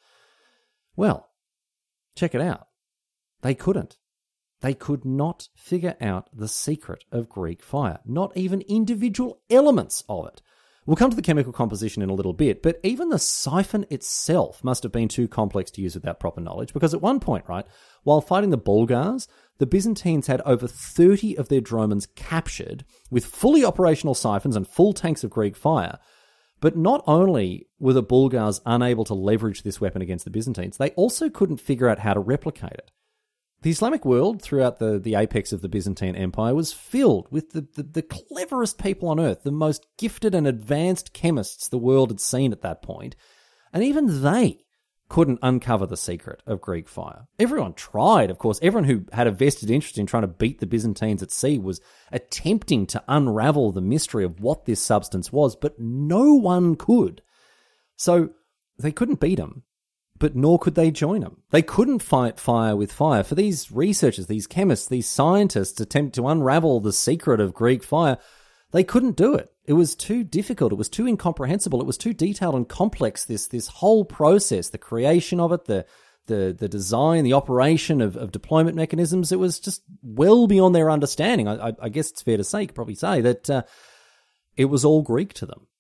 Well, check it out. They couldn't. They could not figure out the secret of Greek fire, not even individual elements of it. We'll come to the chemical composition in a little bit, but even the siphon itself must have been too complex to use without proper knowledge, because at one point, right, while fighting the Bulgars, the Byzantines had over thirty of their dromons captured with fully operational siphons and full tanks of Greek fire. But not only were the Bulgars unable to leverage this weapon against the Byzantines, they also couldn't figure out how to replicate it. The Islamic world, throughout the, the apex of the Byzantine Empire, was filled with the, the, the cleverest people on earth, the most gifted and advanced chemists the world had seen at that point, and even they couldn't uncover the secret of Greek fire. Everyone tried, of course. Everyone who had a vested interest in trying to beat the Byzantines at sea was attempting to unravel the mystery of what this substance was, but no one could. So they couldn't beat them. But nor could they join them. They couldn't fight fire with fire. For these researchers, these chemists, these scientists attempt to unravel the secret of Greek fire, they couldn't do it. It was too difficult. It was too incomprehensible. It was too detailed and complex, this this whole process, the creation of it, the the the design, the operation of, of deployment mechanisms. It was just well beyond their understanding. I, I, I guess it's fair to say, probably say, that uh, it was all Greek to them.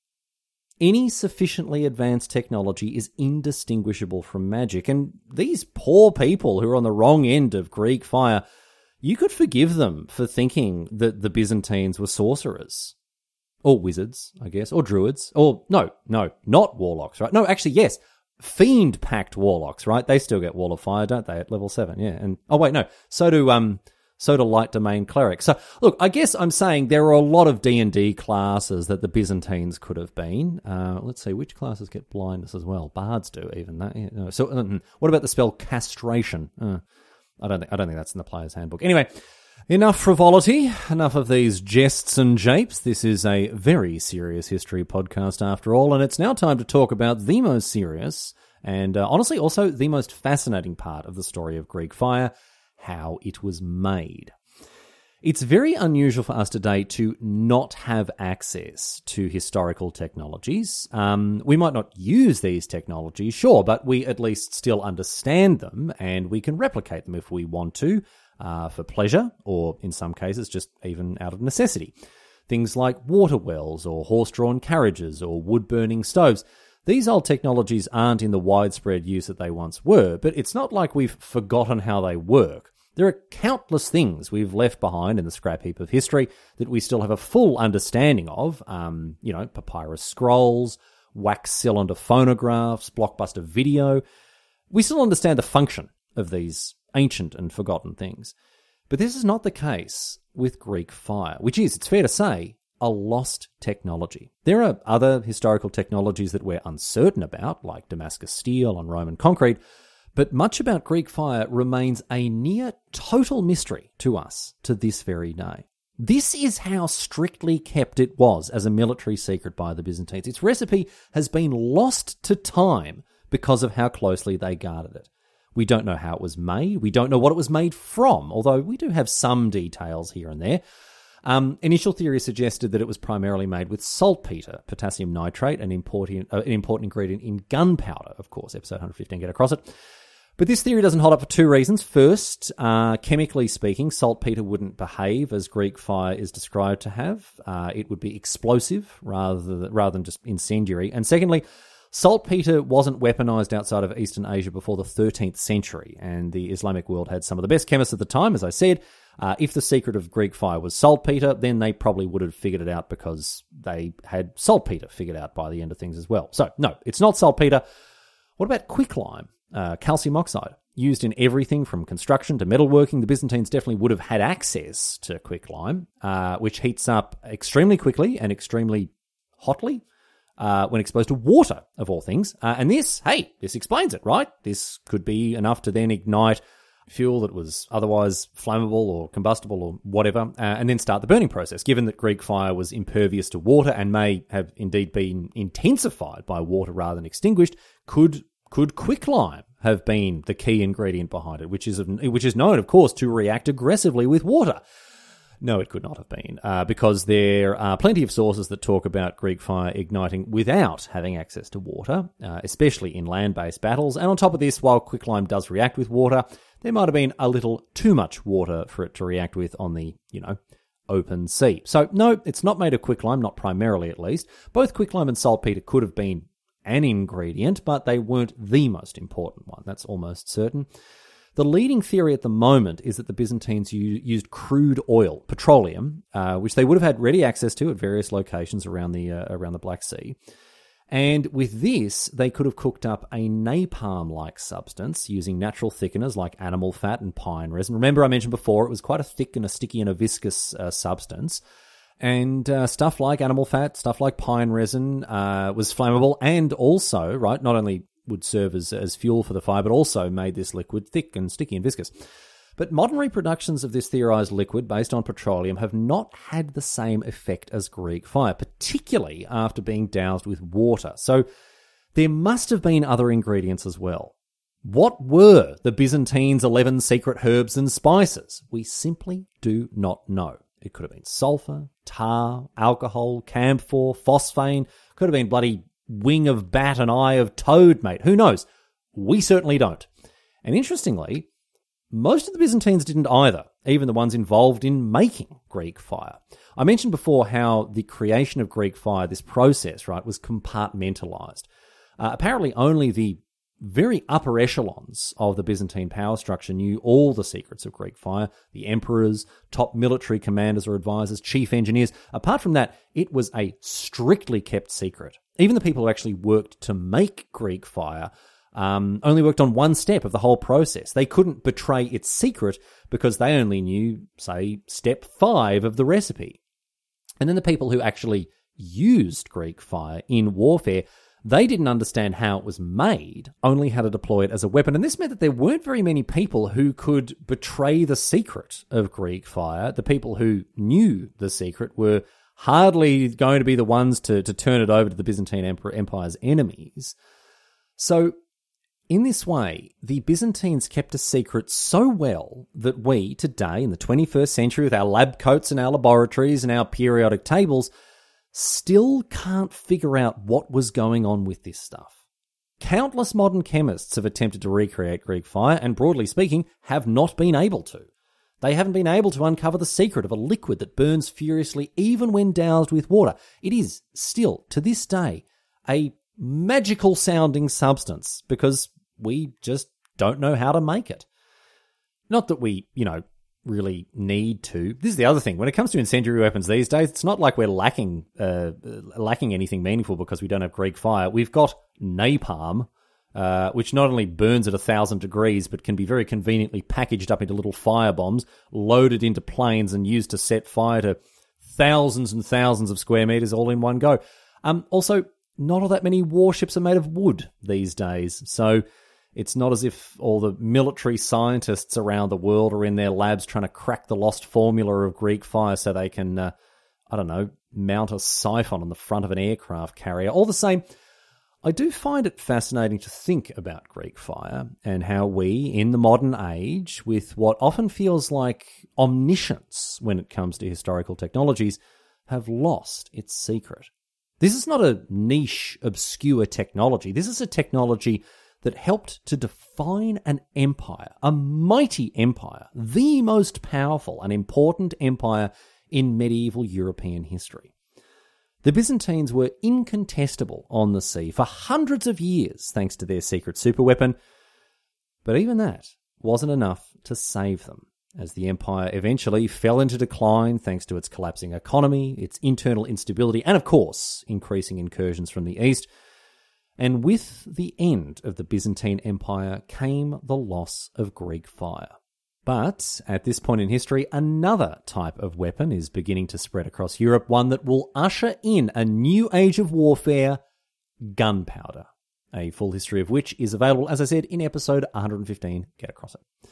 Any sufficiently advanced technology is indistinguishable from magic, and these poor people who are on the wrong end of Greek fire, you could forgive them for thinking that the Byzantines were sorcerers. Or wizards, I guess, or druids. Or, no, no, not warlocks, right? No, actually, yes, fiend-packed warlocks, right? They still get Wall of Fire, don't they, at level seven, yeah. And oh, wait, no, so do... um. So do light domain clerics. So, look, I guess I'm saying there are a lot of D and D classes that the Byzantines could have been. Uh, let's see, which classes get blindness as well? Bards do, even. That, you know. So, uh, what about the spell castration? Uh, I don't think I don't think that's in the player's handbook. Anyway, enough frivolity, enough of these jests and japes. This is a very serious history podcast after all, and it's now time to talk about the most serious and, uh, honestly, also the most fascinating part of the story of Greek fire, how it was made. It's very unusual for us today to not have access to historical technologies. Um, we might not use these technologies, sure, but we at least still understand them, and we can replicate them if we want to, uh, for pleasure, or in some cases just even out of necessity. Things like water wells, or horse-drawn carriages, or wood-burning stoves. These old technologies aren't in the widespread use that they once were, but it's not like we've forgotten how they work. There are countless things we've left behind in the scrap heap of history that we still have a full understanding of. Um, you know, papyrus scrolls, wax cylinder phonographs, blockbuster video. We still understand the function of these ancient and forgotten things. But this is not the case with Greek fire, which is, it's fair to say, a lost technology. There are other historical technologies that we're uncertain about, like Damascus steel and Roman concrete, but much about Greek fire remains a near total mystery to us to this very day. This is how strictly kept it was as a military secret by the Byzantines. Its recipe has been lost to time because of how closely they guarded it. We don't know how it was made. We don't know what it was made from, although we do have some details here and there. Um, initial theory suggested that it was primarily made with saltpeter, potassium nitrate, an important, uh, an important ingredient in gunpowder, of course, episode one fifteen, get across it. But this theory doesn't hold up for two reasons. First, uh, chemically speaking, saltpeter wouldn't behave as Greek fire is described to have. Uh, it would be explosive rather than, rather than just incendiary. And secondly, saltpeter wasn't weaponized outside of Eastern Asia before the thirteenth century, and the Islamic world had some of the best chemists at the time, as I said. Uh, if the secret of Greek fire was saltpeter, then they probably would have figured it out because they had saltpeter figured out by the end of things as well. So, no, it's not saltpeter. What about quicklime? Uh, calcium oxide, used in everything from construction to metalworking. The Byzantines definitely would have had access to quicklime, uh, which heats up extremely quickly and extremely hotly uh, when exposed to water, of all things. Uh, and this, hey, this explains it, right? This could be enough to then ignite fuel that was otherwise flammable or combustible or whatever, uh, and then start the burning process. Given that Greek fire was impervious to water and may have indeed been intensified by water rather than extinguished, could Could quicklime have been the key ingredient behind it, which is which is known, of course, to react aggressively with water? No, it could not have been, uh, because there are plenty of sources that talk about Greek fire igniting without having access to water, uh, especially in land-based battles. And on top of this, while quicklime does react with water, there might have been a little too much water for it to react with on the, you know, open sea. So, no, it's not made of quicklime, not primarily at least. Both quicklime and saltpeter could have been an ingredient, but they weren't the most important one. That's almost certain. The leading theory at the moment is that the Byzantines u- used crude oil, petroleum, uh, which they would have had ready access to at various locations around the uh, around the Black Sea. And with this, they could have cooked up a napalm-like substance using natural thickeners like animal fat and pine resin. Remember I mentioned before, it was quite a thick and a sticky and a viscous uh, substance. And uh, stuff like animal fat, stuff like pine resin uh, was flammable and also, right, not only would serve as, as fuel for the fire, but also made this liquid thick and sticky and viscous. But modern reproductions of this theorized liquid based on petroleum have not had the same effect as Greek fire, particularly after being doused with water. So there must have been other ingredients as well. What were the Byzantines' eleven secret herbs and spices? We simply do not know. It could have been sulfur, tar, alcohol, camphor, phosphane. Could have been bloody wing of bat and eye of toad, mate. Who knows? We certainly don't. And interestingly, most of the Byzantines didn't either, even the ones involved in making Greek fire. I mentioned before how the creation of Greek fire, this process, right, was compartmentalized. Uh, apparently only the very upper echelons of the Byzantine power structure knew all the secrets of Greek fire. The emperors, top military commanders or advisors, chief engineers. Apart from that, it was a strictly kept secret. Even the people who actually worked to make Greek fire um, only worked on one step of the whole process. They couldn't betray its secret because they only knew, say, step five of the recipe. And then the people who actually used Greek fire in warfare, they didn't understand how it was made, only how to deploy it as a weapon. And this meant that there weren't very many people who could betray the secret of Greek fire. The people who knew the secret were hardly going to be the ones to, to turn it over to the Byzantine Emperor, Empire's enemies. So, in this way, the Byzantines kept a secret so well that we, today, in the twenty-first century, with our lab coats and our laboratories and our periodic tables, still can't figure out what was going on with this stuff. Countless modern chemists have attempted to recreate Greek fire and, broadly speaking, have not been able to. They haven't been able to uncover the secret of a liquid that burns furiously even when doused with water. It is still, to this day, a magical-sounding substance because we just don't know how to make it. Not that we, you know, really need to. This is the other thing. When it comes to incendiary weapons these days, it's not like we're lacking uh, lacking anything meaningful because we don't have Greek fire. We've got napalm, uh, which not only burns at a thousand degrees, but can be very conveniently packaged up into little fire bombs, loaded into planes and used to set fire to thousands and thousands of square meters all in one go. Um, also, not all that many warships are made of wood these days, so it's not as if all the military scientists around the world are in their labs trying to crack the lost formula of Greek fire so they can, uh, I don't know, mount a siphon on the front of an aircraft carrier. All the same, I do find it fascinating to think about Greek fire and how we, in the modern age, with what often feels like omniscience when it comes to historical technologies, have lost its secret. This is not a niche, obscure technology. This is a technology that helped to define an empire, a mighty empire, the most powerful and important empire in medieval European history. The Byzantines were incontestable on the sea for hundreds of years thanks to their secret superweapon, but even that wasn't enough to save them, as the empire eventually fell into decline thanks to its collapsing economy, its internal instability, and of course, increasing incursions from the east. And with the end of the Byzantine Empire came the loss of Greek fire. But at this point in history, another type of weapon is beginning to spread across Europe, one that will usher in a new age of warfare, gunpowder. A full history of which is available, as I said, in episode one hundred fifteen. Get across it.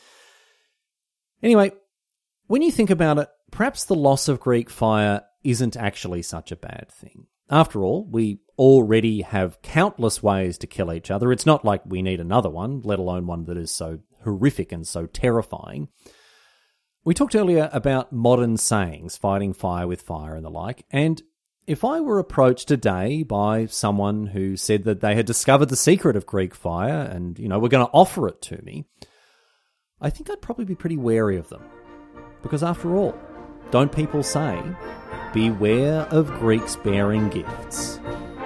Anyway, when you think about it, perhaps the loss of Greek fire isn't actually such a bad thing. After all, we already have countless ways to kill each other. It's not like we need another one, let alone one that is so horrific and so terrifying. We talked earlier about modern sayings, fighting fire with fire and the like, and if I were approached today by someone who said that they had discovered the secret of Greek fire and, you know, were going to offer it to me, I think I'd probably be pretty wary of them. Because after all, don't people say, beware of Greeks bearing gifts?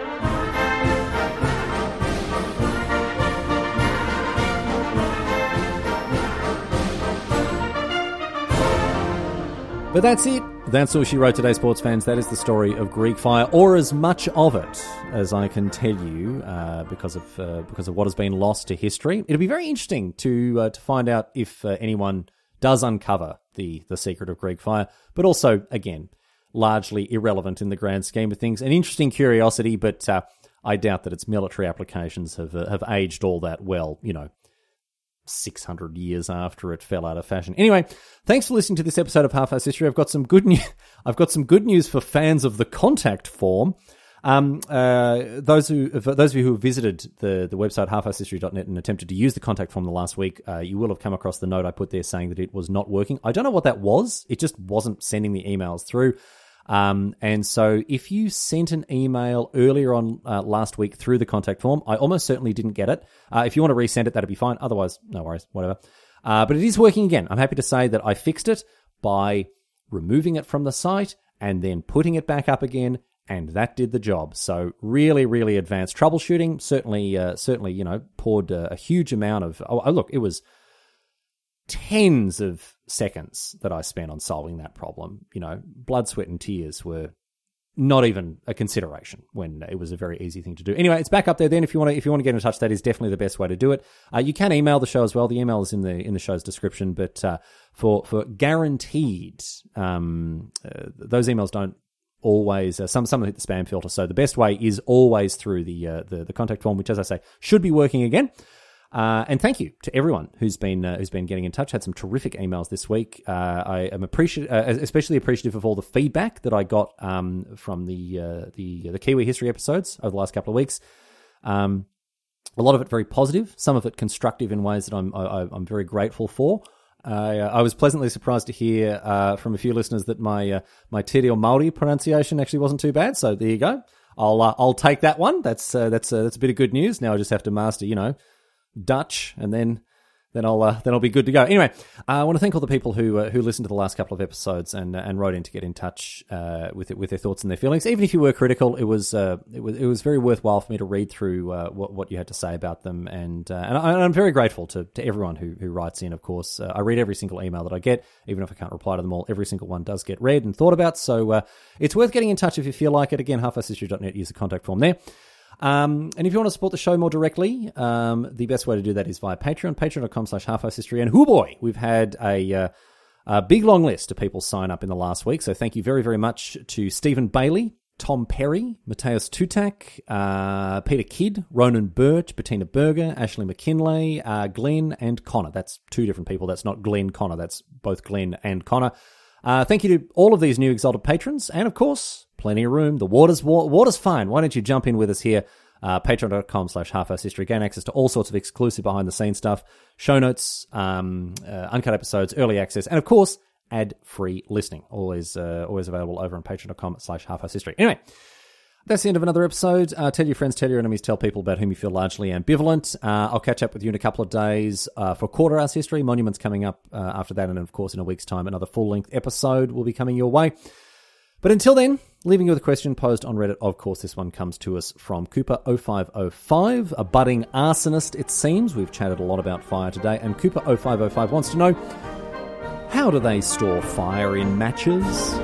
But that's it. That's all she wrote today, sports fans. That is the story of Greek fire, or as much of it as I can tell you, uh, because of uh, because of what has been lost to history. It'll be very interesting to uh, to find out if uh, anyone does uncover the the secret of Greek fire. But also, again, largely irrelevant in the grand scheme of things. An interesting curiosity, but uh, I doubt that its military applications have uh, have aged all that well. You know, six hundred years after it fell out of fashion. Anyway, thanks for listening to this episode of Half-Assed History. I've got some good news. I've got some good news for fans of the contact form. Um, uh, those who, those of you who have visited the, the website half assed history dot net and attempted to use the contact form the last week, uh, you will have come across the note I put there saying that it was not working. I don't know what that was. It just wasn't sending the emails through. Um, and so if you sent an email earlier on uh, last week through the contact form, I almost certainly didn't get it. Uh, if you want to resend it, that'd be fine. Otherwise, no worries, whatever. Uh, but it is working again. I'm happy to say that I fixed it by removing it from the site and then putting it back up again, and that did the job. So really, really advanced troubleshooting. Certainly, uh, certainly, you know, poured uh, a huge amount of, oh, look, it was tens of seconds that I spent on solving that problem. You know, blood, sweat, and tears were not even a consideration when it was a very easy thing to do. Anyway, it's back up there then. If you want to, if you want to get in touch, that is definitely the best way to do it. Uh, you can email the show as well. The email is in the in the show's description. But uh, for for guaranteed, um, uh, those emails don't always uh, some some hit the spam filter. So the best way is always through the uh, the the contact form, which, as I say, should be working again. Uh, and thank you to everyone who's been uh, who's been getting in touch. Had some terrific emails this week. Uh, I am appreci- uh, especially appreciative of all the feedback that I got um, from the uh, the the Kiwi history episodes over the last couple of weeks. Um, a lot of it very positive, some of it constructive in ways that I'm I, I'm very grateful for. Uh, I was pleasantly surprised to hear uh, from a few listeners that my uh, my Te Reo Māori pronunciation actually wasn't too bad. So there you go. I'll uh, I'll take that one. That's uh, that's uh, that's a bit of good news. Now I just have to master, you know, Dutch, and then then I'll uh, then I'll be good to go. Anyway, uh, I want to thank all the people who uh, who listened to the last couple of episodes and uh, and wrote in to get in touch uh, with it, with their thoughts and their feelings. Even if you were critical, it was uh, it was it was very worthwhile for me to read through uh, what what you had to say about them, and uh, and, I, and I'm very grateful to to everyone who who writes in. Of course, uh, I read every single email that I get, even if I can't reply to them all. Every single one does get read and thought about, so uh, it's worth getting in touch if you feel like it. Again, half assed history dot net is the contact form there. Um, and if you want to support the show more directly, um, the best way to do that is via Patreon, patreon dot com slash half assed history. And hoo boy, we've had a, uh, A big long list of people sign up in the last week, so thank you very, very much to Stephen Bailey, Tom Perry, Matthias Tutak, uh, Peter Kidd, Ronan Birch, Bettina Berger, Ashley McKinlay, uh, Glenn and Connor. That's two different people. That's not Glenn Connor. That's both Glenn and Connor. Uh, thank you to all of these new Exalted patrons, and of course, plenty of room. The water's, wa- water's fine. Why don't you jump in with us here? Uh, Patreon.com slash half-ass history. Gain access to all sorts of exclusive behind-the-scenes stuff, show notes, um, uh, uncut episodes, early access, and of course, ad-free listening. Always uh, always available over on Patreon.com slash half-ass history. Anyway, that's the end of another episode. Uh, tell your friends, tell your enemies, tell people about whom you feel largely ambivalent. Uh, I'll catch up with you in a couple of days uh, for Quarter-Ass History. Monument's coming up uh, after that, and of course, in a week's time, another full-length episode will be coming your way. But until then, leaving you with a question posed on Reddit. Of course, this one comes to us from Cooper oh five oh five, a budding arsonist, it seems. We've chatted a lot about fire today, and Cooper oh five oh five wants to know, how do they store fire in matches?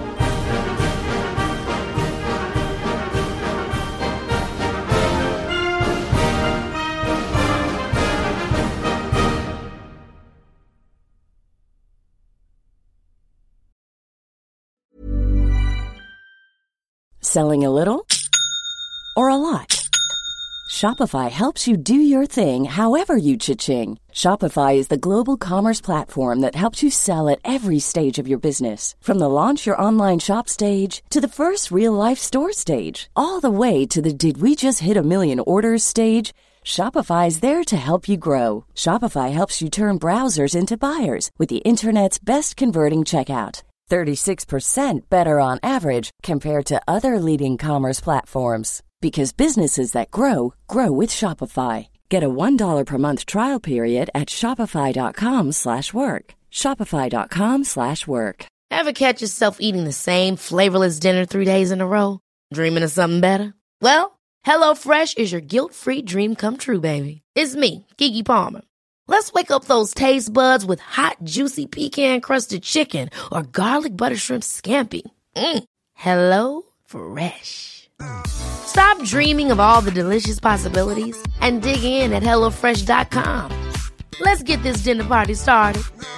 Selling a little or a lot? Shopify helps you do your thing however you cha-ching. Shopify is the global commerce platform that helps you sell at every stage of your business. From the launch your online shop stage to the first real-life store stage, all the way to the did we just hit a million orders stage. Shopify is there to help you grow. Shopify helps you turn browsers into buyers with the internet's best converting checkout. thirty-six percent better on average compared to other leading commerce platforms. Because businesses that grow, grow with Shopify. Get a one dollar per month trial period at shopify.com slash work. Shopify.com slash work. Ever catch yourself eating the same flavorless dinner three days in a row? Dreaming of something better? Well, HelloFresh is your guilt-free dream come true, baby. It's me, Keke Palmer. Let's wake up those taste buds with hot, juicy pecan-crusted chicken or garlic butter shrimp scampi. Mm. Hello Fresh. Stop dreaming of all the delicious possibilities and dig in at hello fresh dot com. Let's get this dinner party started.